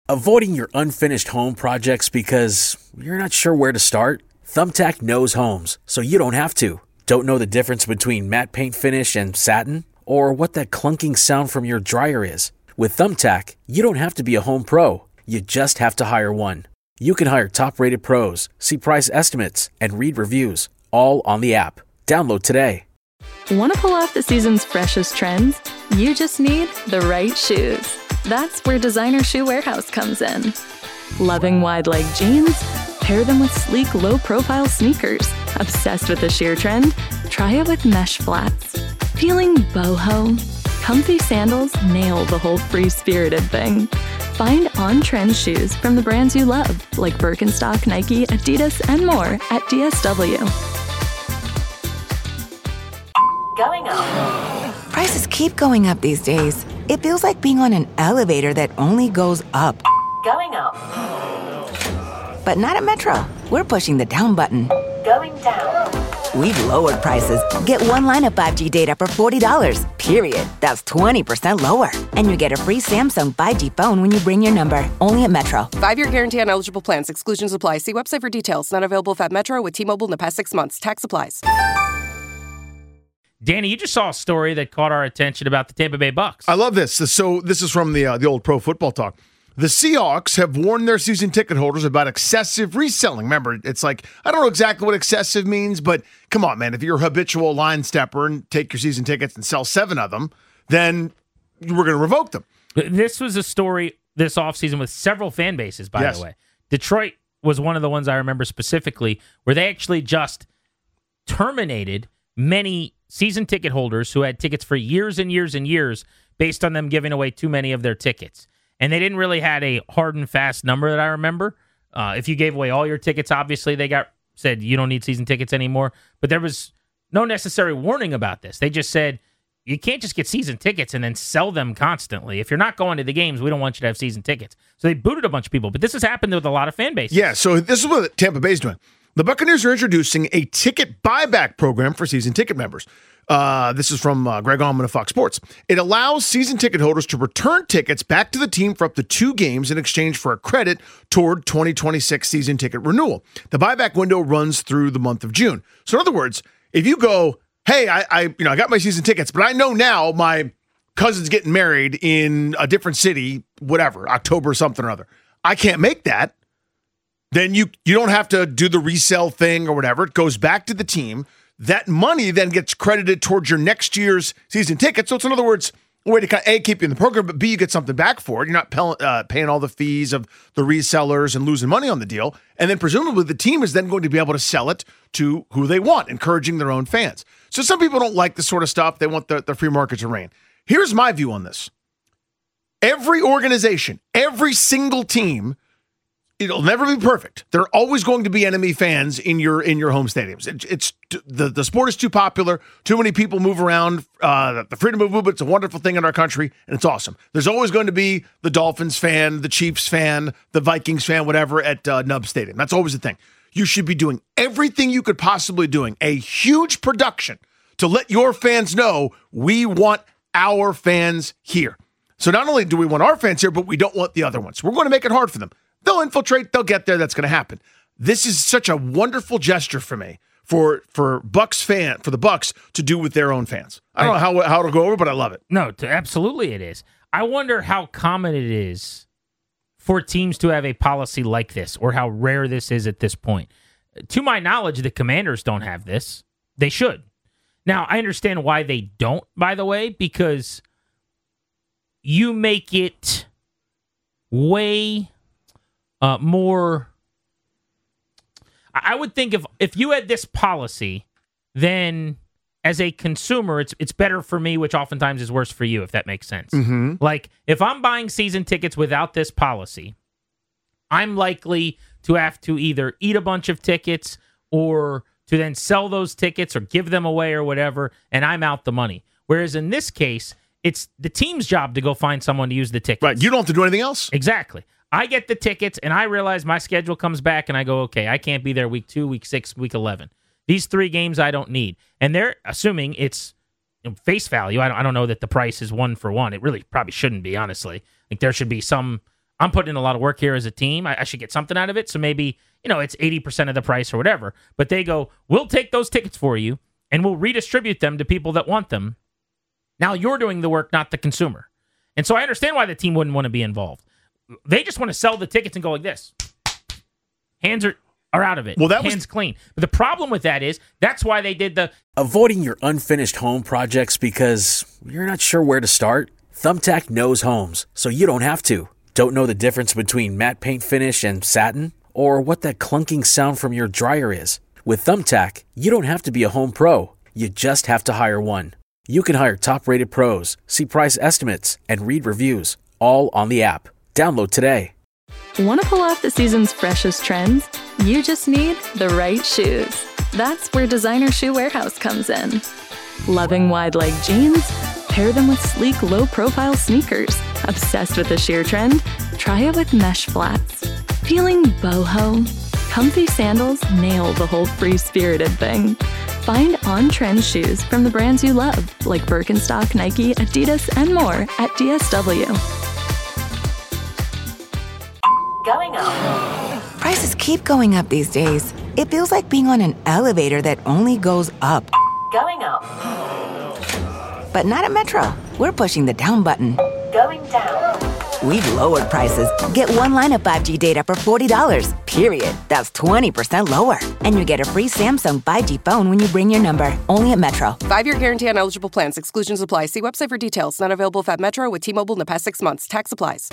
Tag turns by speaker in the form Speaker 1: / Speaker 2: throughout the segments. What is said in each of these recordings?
Speaker 1: Avoiding your unfinished home projects because you're not sure where to start? Thumbtack knows homes, so you don't have to. Don't know the difference between matte paint finish and satin? Or what that clunking sound from your dryer is? With Thumbtack, you don't have to be a home pro. You just have to hire one. You can hire top-rated pros, see price estimates, and read reviews, all on the app. Download today.
Speaker 2: Want to pull off the season's freshest trends? You just need the right shoes. That's where Designer Shoe Warehouse comes in. Loving wide-leg jeans? Pair them with sleek, low-profile sneakers. Obsessed with the sheer trend? Try it with mesh flats. Feeling boho? Comfy sandals nail the whole free-spirited thing. Find on-trend shoes from the brands you love, like Birkenstock, Nike, Adidas, and more at DSW.
Speaker 3: Going up.
Speaker 4: Prices keep going up these days. It feels like being on an elevator that only goes up.
Speaker 3: Going up.
Speaker 4: But not at Metro. We're pushing the down button.
Speaker 3: Going down.
Speaker 4: We've lowered prices. Get one line of 5G data for $40, period. That's 20% lower. And you get a free Samsung 5G phone when you bring your number. Only at Metro.
Speaker 5: 5-year guarantee on eligible plans. Exclusions apply. See website for details. Not available at Metro with T-Mobile in the past 6 months. Tax applies.
Speaker 6: Danny, you just saw a story that caught our attention about the Tampa Bay Bucks.
Speaker 7: I love this. So this is from the old Pro Football Talk. The Seahawks have warned their season ticket holders about excessive reselling. Remember, it's like, I don't know exactly what excessive means, but come on, man. If you're a habitual line stepper and take your season tickets and sell 7 of them, then we're going to revoke them.
Speaker 6: This was a story this offseason with several fan bases, by the way. Detroit was one of the ones I remember specifically where they actually just terminated many season ticket holders who had tickets for years and years and years based on them giving away too many of their tickets. And they didn't really have a hard and fast number that I remember. If you gave away all your tickets, obviously they said you don't need season tickets anymore. But there was no necessary warning about this. They just said you can't just get season tickets and then sell them constantly. If you're not going to the games, we don't want you to have season tickets. So they booted a bunch of people. But this has happened with a lot of fan bases.
Speaker 7: Yeah, so this is what Tampa Bay's doing. The Buccaneers are introducing a ticket buyback program for season ticket members. This is from Greg Allman of Fox Sports. It allows season ticket holders to return tickets back to the team for up to 2 games in exchange for a credit toward 2026 season ticket renewal. The buyback window runs through the month of June. So in other words, if you go, hey, I got my season tickets, but I know now my cousin's getting married in a different city, whatever, October something or other. I can't make that. Then you don't have to do the resale thing or whatever. It goes back to the team. That money then gets credited towards your next year's season ticket. So it's, in other words, a way to kind of, A, keep you in the program, but B, you get something back for it. You're not paying all the fees of the resellers and losing money on the deal. And then presumably the team is then going to be able to sell it to who they want, encouraging their own fans. So some people don't like this sort of stuff. They want the free market to reign. Here's my view on this. Every organization, every single team, it'll never be perfect. There are always going to be enemy fans in your home stadiums. It's the sport is too popular. Too many people move around. The freedom of movement's a wonderful thing in our country, and it's awesome. There's always going to be the Dolphins fan, the Chiefs fan, the Vikings fan, whatever at Nub Stadium. That's always the thing. You should be doing everything you could possibly doing. A huge production to let your fans know we want our fans here. So not only do we want our fans here, but we don't want the other ones. We're going to make it hard for them. They'll infiltrate. They'll get there. That's going to happen. This is such a wonderful gesture for me, for the Bucs to do with their own fans. I don't know how it'll go over, but I love it.
Speaker 6: No, absolutely it is. I wonder how common it is for teams to have a policy like this, or how rare this is at this point. To my knowledge, the Commanders don't have this. They should. Now, I understand why they don't, by the way, because you make it way more. I would think if you had this policy, then as a consumer, it's better for me, which oftentimes is worse for you, if that makes sense.
Speaker 7: Mm-hmm.
Speaker 6: Like, if I'm buying season tickets without this policy, I'm likely to have to either eat a bunch of tickets or to then sell those tickets or give them away or whatever, and I'm out the money. Whereas in this case, it's the team's job to go find someone to use the tickets.
Speaker 7: Right. You don't have to do anything else.
Speaker 6: Exactly. I get the tickets, and I realize my schedule comes back, and I go, okay, I can't be there week 2, week 6, week 11. These 3 games I don't need. And they're assuming it's face value. I don't know that the price is 1 for 1. It really probably shouldn't be, honestly. Like, there should be some I'm putting in a lot of work here as a team. I should get something out of it. So maybe, it's 80% of the price or whatever. But they go, we'll take those tickets for you and we'll redistribute them to people that want them. Now you're doing the work, not the consumer. And so I understand why the team wouldn't want to be involved. They just want to sell the tickets and go like this. Hands are out of it.
Speaker 7: Well,
Speaker 6: Hands clean. But the problem with that is that's why they did the
Speaker 1: Avoiding your unfinished home projects because you're not sure where to start? Thumbtack knows homes, so you don't have to. Don't know the difference between matte paint finish and satin? Or what that clunking sound from your dryer is? With Thumbtack, you don't have to be a home pro. You just have to hire one. You can hire top-rated pros, see price estimates, and read reviews, all on the app. Download today.
Speaker 2: Want to pull off the season's freshest trends? You just need the right shoes. That's where Designer Shoe Warehouse comes in. Loving wide leg jeans? Pair them with sleek, low-profile sneakers. Obsessed with the sheer trend? Try it with mesh flats. Feeling boho? Comfy sandals nail the whole free-spirited thing. Find on-trend shoes from the brands you love, like Birkenstock, Nike, Adidas, and more at DSW.
Speaker 3: Going up.
Speaker 4: Prices keep going up these days. It feels like being on an elevator that only goes up.
Speaker 3: Going up.
Speaker 4: But not at Metro. We're pushing the down button.
Speaker 3: Going down.
Speaker 4: We've lowered prices. Get one line of 5G data for $40, period. That's 20% lower. And you get a free Samsung 5G phone when you bring your number. Only at Metro.
Speaker 5: 5-year guarantee on eligible plans. Exclusions apply. See website for details. Not available at Metro with T-Mobile in the past 6 months. Tax applies.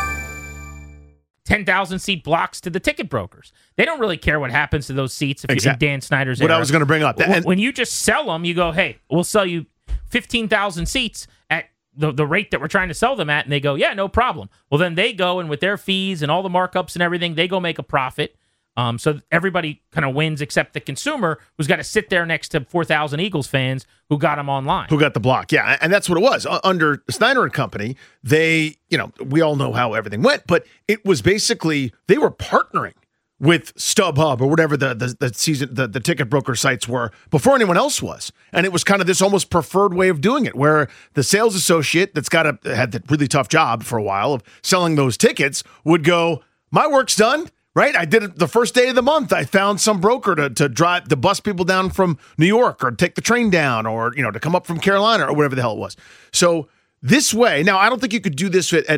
Speaker 6: 10,000 seat blocks to the ticket brokers. They don't really care what happens to those seats if
Speaker 7: Exactly.
Speaker 6: in Dan Snyder's
Speaker 7: What
Speaker 6: era.
Speaker 7: I was going to bring up.
Speaker 6: When you just sell them, you go, hey, we'll sell you 15,000 seats at the rate that we're trying to sell them at, and they go, yeah, no problem. Well, then they go, and with their fees and all the markups and everything, they go make a profit. So everybody kind of wins except the consumer who's got to sit there next to 4,000 Eagles fans who got them online.
Speaker 7: Who got the block. Yeah, and that's what it was. Under Snyder and Company, they, we all know how everything went, but it was basically they were partnering with StubHub or whatever the ticket broker sites were before anyone else was. And it was kind of this almost preferred way of doing it, where the sales associate that's had that really tough job for a while of selling those tickets would go, my work's done. Right, I did it the first day of the month. I found some broker to bus people down from New York or take the train down or to come up from Carolina or whatever the hell it was. So this way, now I don't think you could do this for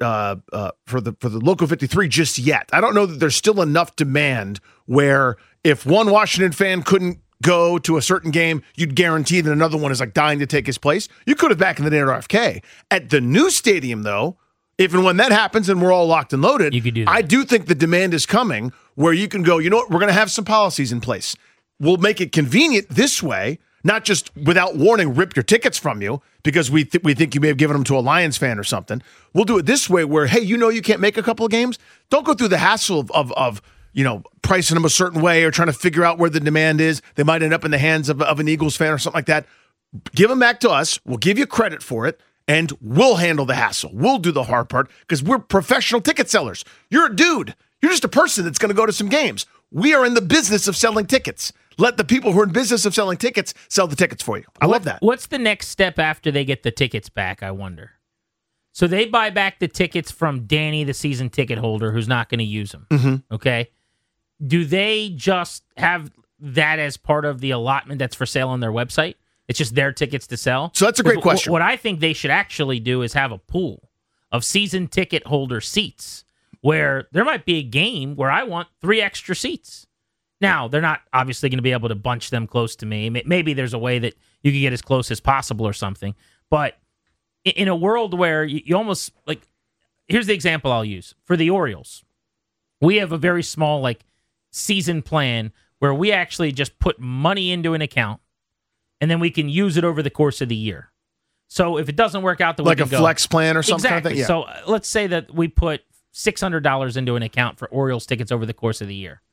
Speaker 7: the Local 53 just yet. I don't know that there's still enough demand where if one Washington fan couldn't go to a certain game, you'd guarantee that another one is like dying to take his place. You could have back in the day at RFK. At the new stadium, though. If and when that happens and we're all locked and loaded,
Speaker 6: you could do that.
Speaker 7: I do think the demand is coming where you can go, you know what, we're going to have some policies in place. We'll make it convenient this way, not just without warning, rip your tickets from you because we think you may have given them to a Lions fan or something. We'll do it this way where, hey, you can't make a couple of games. Don't go through the hassle of pricing them a certain way or trying to figure out where the demand is. They might end up in the hands of an Eagles fan or something like that. Give them back to us. We'll give you credit for it. And we'll handle the hassle. We'll do the hard part because we're professional ticket sellers. You're a dude. You're just a person that's going to go to some games. We are in the business of selling tickets. Let the people who are in business of selling tickets sell the tickets for you. I love that.
Speaker 6: What's the next step after they get the tickets back, I wonder? So they buy back the tickets from Danny, the season ticket holder, who's not going to use them.
Speaker 7: Mm-hmm.
Speaker 6: Okay? Do they just have that as part of the allotment that's for sale on their website? It's just their tickets to sell?
Speaker 7: So that's a great question.
Speaker 6: What I think they should actually do is have a pool of season ticket holder seats where there might be a game where I want 3 extra seats. Now, they're not obviously going to be able to bunch them close to me. Maybe there's a way that you can get as close as possible or something. But in a world where you almost, like, here's the example I'll use. For the Orioles, we have a very small, season plan where we actually just put money into an account and then we can use it over the course of the year. So if it doesn't work out, we can go.
Speaker 7: Flex plan or something
Speaker 6: exactly.
Speaker 7: kind of thing?
Speaker 6: Yeah. So let's say that we put $600 into an account for Orioles tickets over the course of the year.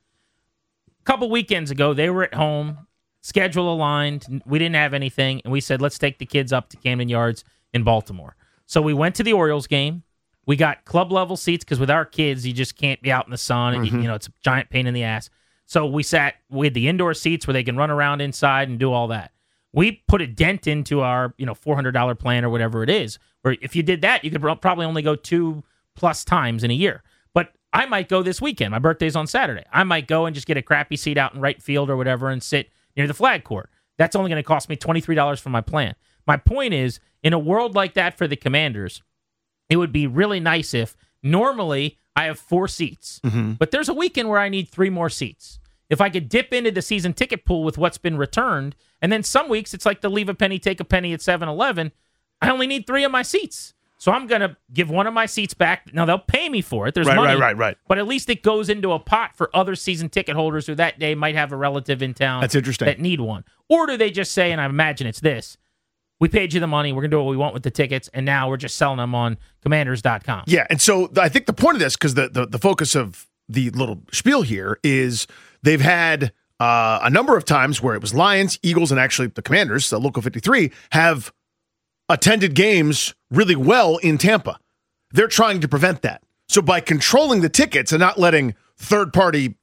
Speaker 6: A couple weekends ago, they were at home, schedule aligned. We didn't have anything, and we said, let's take the kids up to Camden Yards in Baltimore. So we went to the Orioles game. We got club-level seats because with our kids, you just can't be out in the sun. And, it's a giant pain in the ass. So we had the indoor seats where they can run around inside and do all that. We put a dent into our, $400 plan or whatever it is, where if you did that, you could probably only go 2 plus times in a year. But I might go this weekend. My birthday's on Saturday. I might go and just get a crappy seat out in right field or whatever and sit near the flag court. That's only going to cost me $23 for my plan. My point is, in a world like that for the Commanders, it would be really nice if normally I have 4 seats, but there's a weekend where I need 3 more seats. If I could dip into the season ticket pool with what's been returned, and then some weeks it's like the leave a penny, take a penny at 7-Eleven, I only need 3 of my seats. So I'm going to give one of my seats back. Now, they'll pay me for it. There's money.
Speaker 7: Right.
Speaker 6: But at least it goes into a pot for other season ticket holders who that day might have a relative in town
Speaker 7: That's interesting.
Speaker 6: that need one. Or do they just say, and I imagine it's this, we paid you the money, we're going to do what we want with the tickets, and now we're just selling them on commanders.com.
Speaker 7: Yeah, and so I think the point of this, because the focus of the little spiel here is they've had a number of times where it was Lions, Eagles, and actually the Commanders, the Local 53, have attended games really well in Tampa. They're trying to prevent that. So by controlling the tickets and not letting third-party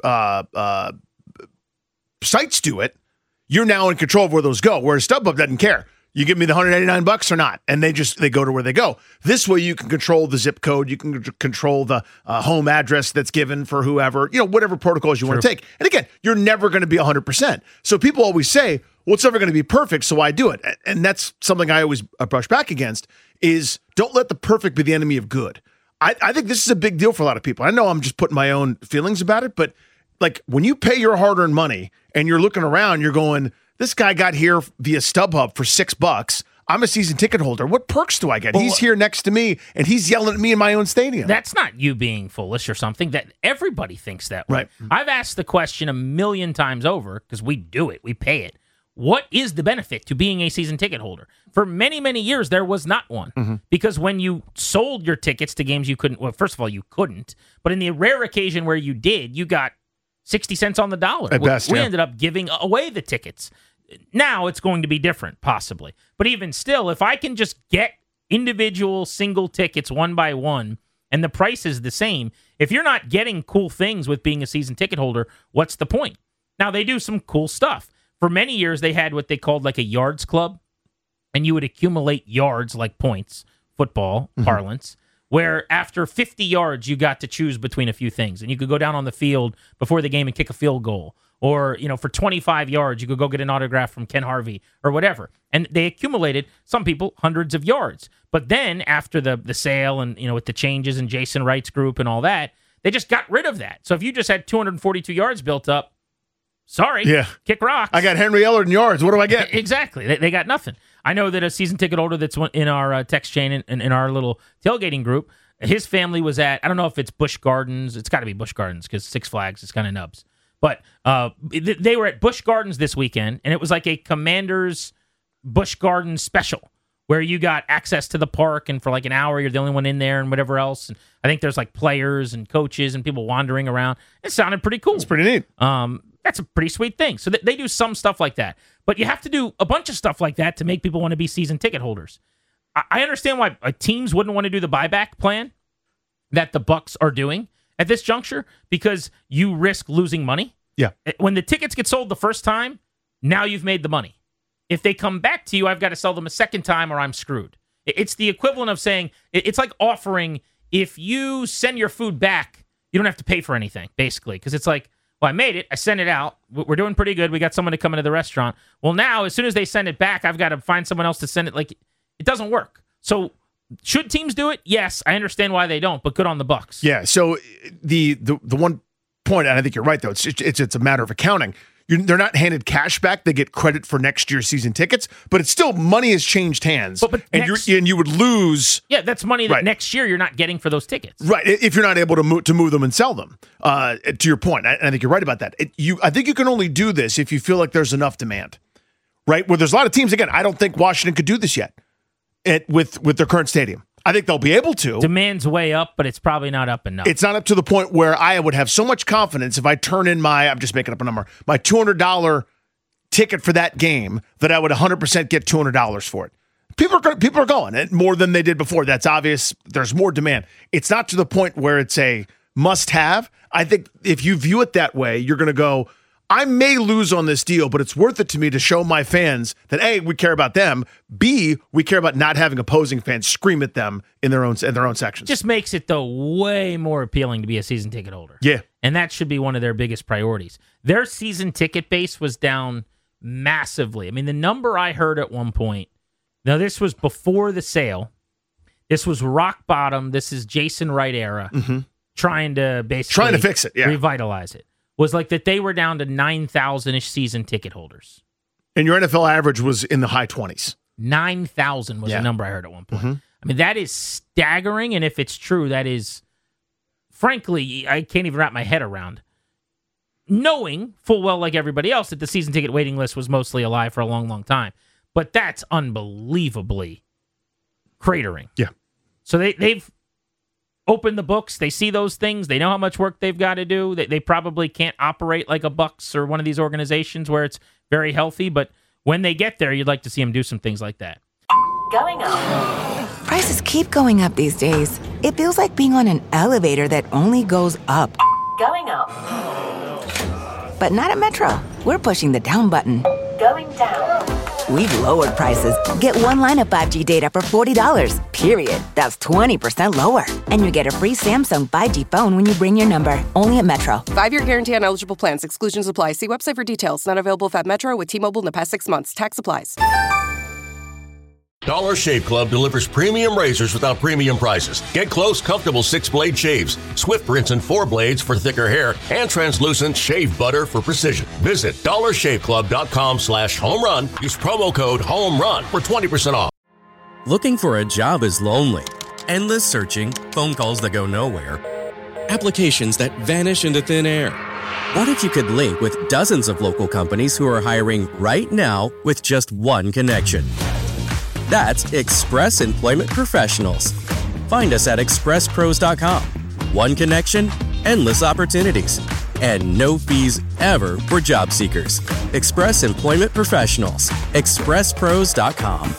Speaker 7: sites do it, you're now in control of where those go, whereas StubHub doesn't care. You give me the $189 or not, and they go to where they go. This way, you can control the zip code, you can control the home address that's given for whoever, whatever protocols you want to take. And again, you're never going to be 100%. So people always say, well, it's never going to be perfect, so I do it. And that's something I always brush back against, is don't let the perfect be the enemy of good. I think this is a big deal for a lot of people. I know I'm just putting my own feelings about it, but like when you pay your hard-earned money and you're looking around, you're going, this guy got here via StubHub for $6. I'm a season ticket holder. What perks do I get? He's here next to me, and he's yelling at me in my own stadium.
Speaker 6: That's not you being foolish or something. That everybody thinks that way.
Speaker 7: Right.
Speaker 6: I've asked the question a million times over because we do it. We pay it. What is the benefit to being a season ticket holder? For many, many years, there was not one. Because when you sold your tickets to games you couldn't, well, first of all, you couldn't. But in the rare occasion where you did, you got 60 cents on the dollar.
Speaker 7: At best,
Speaker 6: we
Speaker 7: yeah.
Speaker 6: ended up giving away the tickets. Now it's going to be different, possibly. But even still, if I can just get individual single tickets one by one and the price is the same, if you're not getting cool things with being a season ticket holder, what's the point? Now, they do some cool stuff. For many years, they had what they called like a yards club, and you would accumulate yards like points, football parlance, where after 50 yards, you got to choose between a few things. And you could go down on the field before the game and kick a field goal. Or, for 25 yards, you could go get an autograph from Ken Harvey or whatever. And they accumulated, some people, hundreds of yards. But then after the sale and, with the changes in Jason Wright's group and all that, they just got rid of that. So if you just had 242 yards built up, sorry, kick rocks.
Speaker 7: I got Henry Ellard in yards. What do I get?
Speaker 6: Exactly. They got nothing. I know that a season ticket holder that's in our text chain and in our little tailgating group, his family was at, I don't know if it's Busch Gardens. It's got to be Busch Gardens because Six Flags is kind of nubs. But they were at Busch Gardens this weekend, and it was like a Commanders Busch Gardens special where you got access to the park, and for like an hour, you're the only one in there and whatever else. And I think there's like players and coaches and people wandering around. It sounded pretty cool.
Speaker 7: It's pretty neat.
Speaker 6: That's a pretty sweet thing. So they do some stuff like that. But you have to do a bunch of stuff like that to make people want to be season ticket holders. I understand why teams wouldn't want to do the buyback plan that the Bucs are doing at this juncture, because you risk losing money.
Speaker 7: Yeah.
Speaker 6: When the tickets get sold the first time, now you've made the money. If they come back to you, I've got to sell them a second time or I'm screwed. It's the equivalent of saying, it's like offering, if you send your food back, you don't have to pay for anything, basically. Because it's like, well, I made it. I sent it out. We're doing pretty good. We got someone to come into the restaurant. Well, now, as soon as they send it back, I've got to find someone else to send it. Like, it doesn't work. So, should teams do it? Yes, I understand why they don't, but good on the Bucs.
Speaker 7: Yeah. So the one point, and I think you're right though. It's a matter of accounting. They're not handed cash back. They get credit for next year's season tickets, but it's still money has changed hands, and you would lose.
Speaker 6: Yeah, that's money that next year you're not getting for those tickets.
Speaker 7: Right, if you're not able to move them and sell them. To your point, I think you're right about that. I think you can only do this if you feel like there's enough demand. Right, where there's a lot of teams. Again, I don't think Washington could do this yet with their current stadium. I think they'll be able to.
Speaker 6: Demand's way up, but it's probably not up enough.
Speaker 7: It's not up to the point where I would have so much confidence if I turn in I'm just making up a number, my $200 ticket for that game that I would 100% get $200 for it. People are going and more than they did before. That's obvious. There's more demand. It's not to the point where it's a must-have. I think if you view it that way, you're going to go, I may lose on this deal, but it's worth it to me to show my fans that A, we care about them, B, we care about not having opposing fans scream at them in their own sections.
Speaker 6: Just makes it, though, way more appealing to be a season ticket holder.
Speaker 7: Yeah.
Speaker 6: And that should be one of their biggest priorities. Their season ticket base was down massively. I mean, the number I heard at one point, now this was before the sale. This was rock bottom. This is Jason Wright era, trying to
Speaker 7: fix it,
Speaker 6: revitalize it. Was like that they were down to 9,000-ish season ticket holders.
Speaker 7: And your NFL average was in the high 20s.
Speaker 6: 9,000 was the number I heard at one point. I mean, that is staggering, and if it's true, that is, frankly, I can't even wrap my head around. Knowing full well, like everybody else, that the season ticket waiting list was mostly alive for a long, long time. But that's unbelievably cratering.
Speaker 7: Yeah.
Speaker 6: So they've opened the books. They see those things. They know how much work they've got to do. They probably can't operate like a Bucks or one of these organizations where it's very healthy. But when they get there, you'd like to see them do some things like that.
Speaker 3: Going up.
Speaker 4: Prices keep going up these days. It feels like being on an elevator that only goes up.
Speaker 3: Going up.
Speaker 4: But not at Metro. We're pushing the down button.
Speaker 3: Going down.
Speaker 4: We've lowered prices. Get one line of 5G data for $40, period. That's 20% lower. And you get a free Samsung 5G phone when you bring your number. Only at Metro.
Speaker 5: 5-year guarantee on eligible plans. Exclusions apply. See website for details. Not available if at Metro with T-Mobile in the past 6 months. Tax applies.
Speaker 8: Dollar Shave Club delivers premium razors without premium prices. Get close, comfortable 6-blade shaves, swift rinse and 4 blades for thicker hair, and translucent shave butter for precision. Visit dollarshaveclub.com/homerun. Use promo code HOMERUN for 20% off.
Speaker 9: Looking for a job is lonely. Endless searching, phone calls that go nowhere, applications that vanish into thin air. What if you could link with dozens of local companies who are hiring right now with just one connection? That's Express Employment Professionals. Find us at expresspros.com. One connection, endless opportunities, and no fees ever for job seekers. Express Employment Professionals. expresspros.com.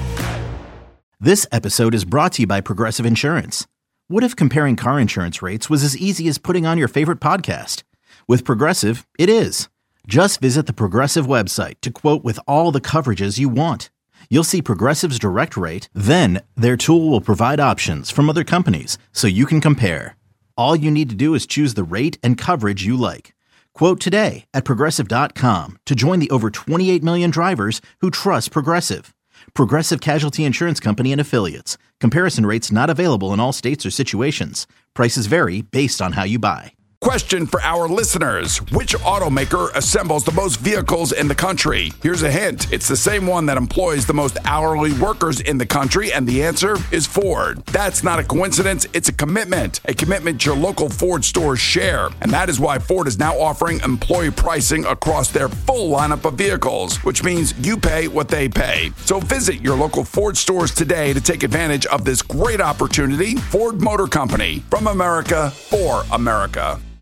Speaker 10: This episode is brought to you by Progressive Insurance. What if comparing car insurance rates was as easy as putting on your favorite podcast? With Progressive, it is. Just visit the Progressive website to quote with all the coverages you want. You'll see Progressive's direct rate, then their tool will provide options from other companies so you can compare. All you need to do is choose the rate and coverage you like. Quote today at Progressive.com to join the over 28 million drivers who trust Progressive. Progressive Casualty Insurance Company and Affiliates. Comparison rates not available in all states or situations. Prices vary based on how you buy.
Speaker 11: Question for our listeners. Which automaker assembles the most vehicles in the country? Here's a hint. It's the same one that employs the most hourly workers in the country, and the answer is Ford. That's not a coincidence. It's a commitment your local Ford stores share. And that is why Ford is now offering employee pricing across their full lineup of vehicles, which means you pay what they pay. So visit your local Ford stores today to take advantage of this great opportunity. Ford Motor Company, from America for America.